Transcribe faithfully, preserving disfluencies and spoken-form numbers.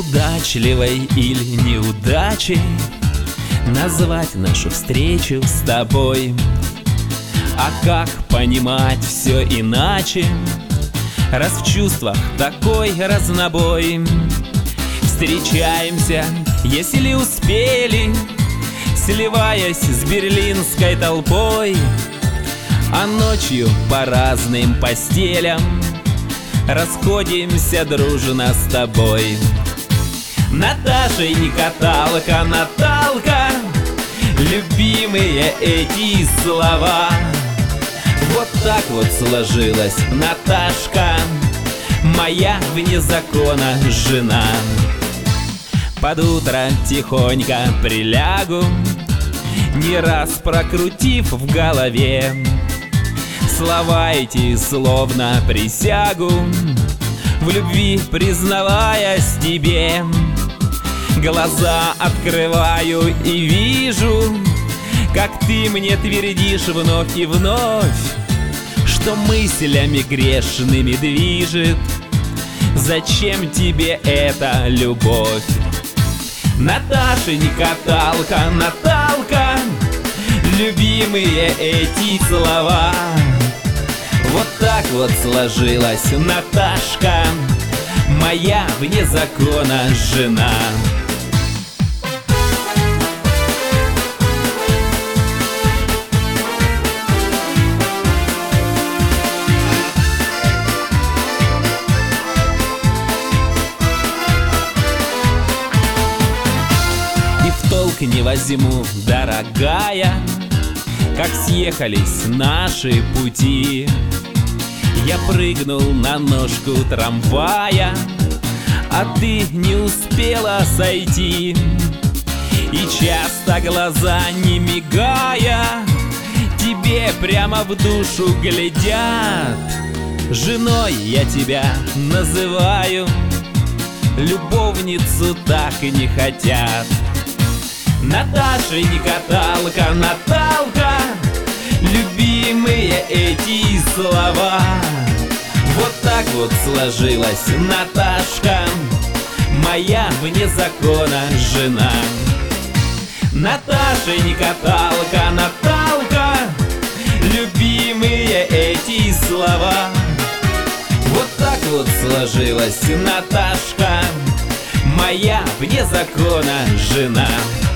Удачливой или неудачей назвать нашу встречу с тобой? А как понимать все иначе, раз в чувствах такой разнобой? Встречаемся, если успели, сливаясь с берлинской толпой, а ночью по разным постелям расходимся дружно с тобой. Наташенька, Талка, Наталка, любимые эти слова. Вот так вот сложилась Наташка, моя вне закона жена. Под утро тихонько прилягу, не раз прокрутив в голове слова эти, словно присягу, в любви признаваясь тебе. Глаза открываю и вижу, как ты мне твердишь вновь и вновь, что мыслями грешными движет. Зачем тебе эта любовь? Наташенька, Талка, Наталка, любимые эти слова. Вот так вот сложилась Наташка, моя вне закона жена. И в толк не возьму, дорогая, как съехались наши пути. Я прыгнул на ножку трамвая, а ты не успела сойти. И часто глаза, не мигая, тебе прямо в душу глядят. Женой я тебя называю, любовницу так и не хотят. Наташенька, Талка, Наталка, любимые эти слова. Вот так вот сложилась Наташка, моя вне закона жена. Наташенька, Талка, Наталка, любимые эти слова. Вот так вот сложилась Наташка, моя вне закона жена.